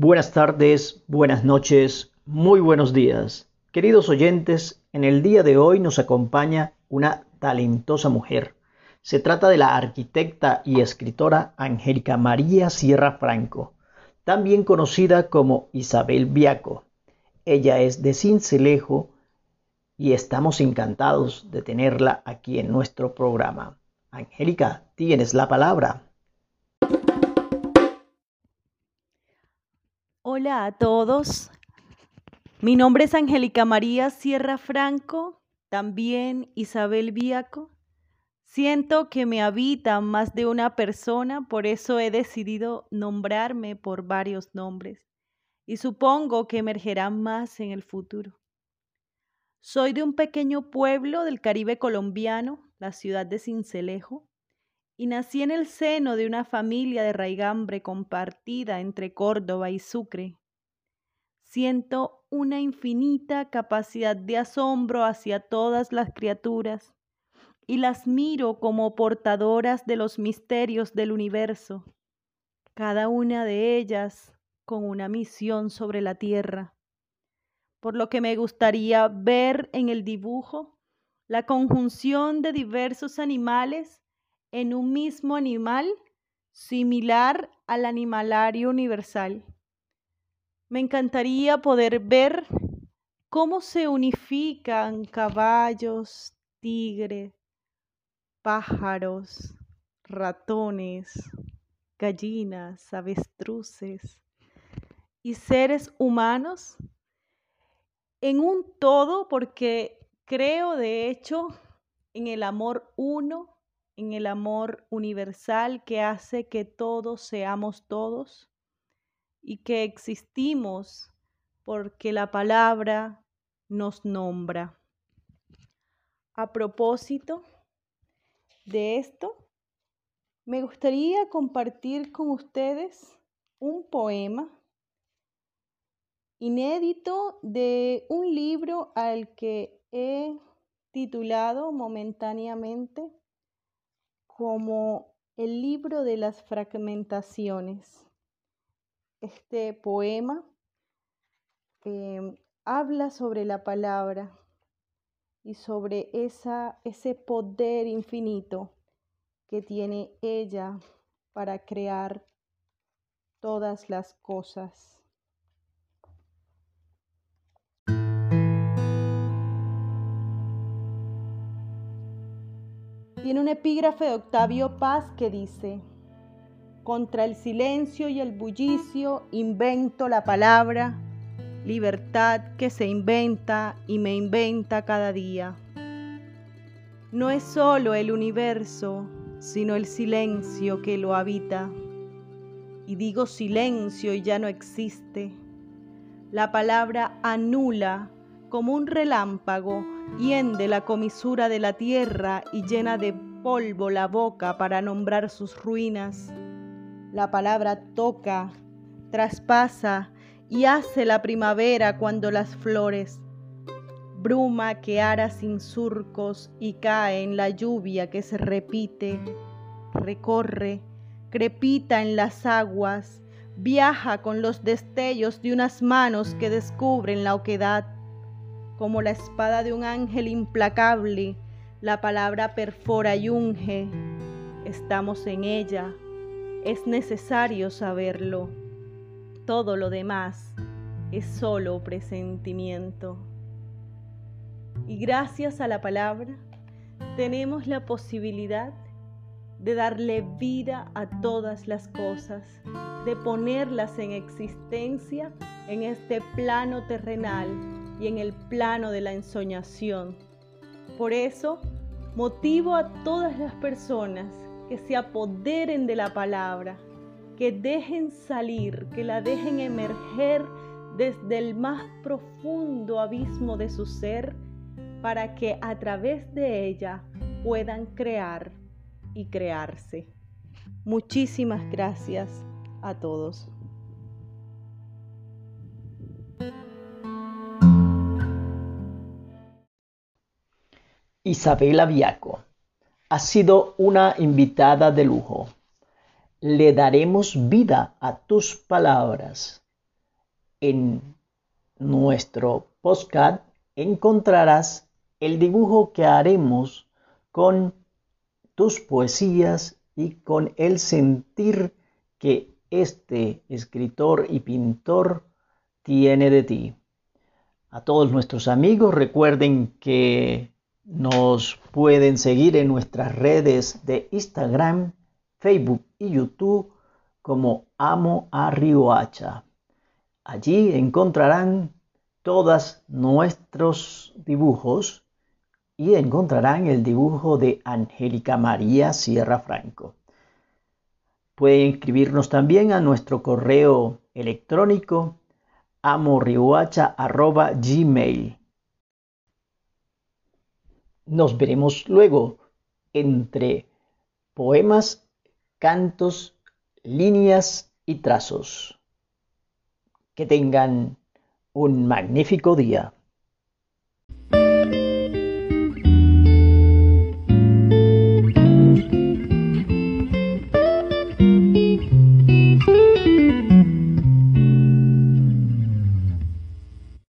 Buenas tardes, buenas noches, muy buenos días. Queridos oyentes, en el día de hoy nos acompaña una talentosa mujer. Se trata de la arquitecta y escritora Angélica María Sierra Franco, también conocida como Isabel Biaco. Ella es de Sincelejo y estamos encantados de tenerla aquí en nuestro programa. Angélica, tienes la palabra. Hola a todos, mi nombre es Angélica María Sierra Franco, también Isabel Biaco. Siento que me habita más de una persona, por eso he decidido nombrarme por varios nombres y supongo que emergerán más en el futuro. Soy de un pequeño pueblo del Caribe colombiano, la ciudad de Sincelejo, y nací en el seno de una familia de raigambre compartida entre Córdoba y Sucre. Siento una infinita capacidad de asombro hacia todas las criaturas y las miro como portadoras de los misterios del universo, cada una de ellas con una misión sobre la tierra. Por lo que me gustaría ver en el dibujo la conjunción de diversos animales en un mismo animal similar al animalario universal. Me encantaría poder ver cómo se unifican caballos, tigres, pájaros, ratones, gallinas, avestruces y seres humanos en un todo, porque creo de hecho en el amor uno, en el amor universal que hace que todos seamos todos y que existimos porque la palabra nos nombra. A propósito de esto, me gustaría compartir con ustedes un poema inédito de un libro al que he titulado momentáneamente como el libro de las fragmentaciones. Este poema habla sobre la palabra y sobre ese poder infinito que tiene ella para crear todas las cosas. Tiene un epígrafe de Octavio Paz que dice: contra el silencio y el bullicio invento la palabra, libertad que se inventa y me inventa cada día. No es solo el universo, sino el silencio que lo habita. Y digo silencio y ya no existe. La palabra anula como un relámpago, hiende la comisura de la tierra y llena de polvo la boca para nombrar sus ruinas. La palabra toca, traspasa y hace la primavera cuando las flores. Bruma que ara sin surcos y cae en la lluvia que se repite, recorre, crepita en las aguas, viaja con los destellos de unas manos que descubren la oquedad. Como la espada de un ángel implacable, la palabra perfora y unge. Estamos en ella, es necesario saberlo. Todo lo demás es solo presentimiento. Y gracias a la palabra tenemos la posibilidad de darle vida a todas las cosas, de ponerlas en existencia en este plano terrenal y en el plano de la ensoñación. Por eso, motivo a todas las personas que se apoderen de la palabra, que dejen salir, que la dejen emerger desde el más profundo abismo de su ser, para que a través de ella puedan crear y crearse. Muchísimas gracias a todos. Isabela Biaco ha sido una invitada de lujo. Le daremos vida a tus palabras. En nuestro podcast encontrarás el dibujo que haremos con tus poesías y con el sentir que este escritor y pintor tiene de ti. A todos nuestros amigos recuerden que nos pueden seguir en nuestras redes de Instagram, Facebook y YouTube como Amo a Riohacha. Allí encontrarán todos nuestros dibujos y encontrarán el dibujo de Angélica María Sierra Franco. Pueden escribirnos también a nuestro correo electrónico amorriohacha@gmail. Nos veremos luego entre poemas, cantos, líneas y trazos. Que tengan un magnífico día.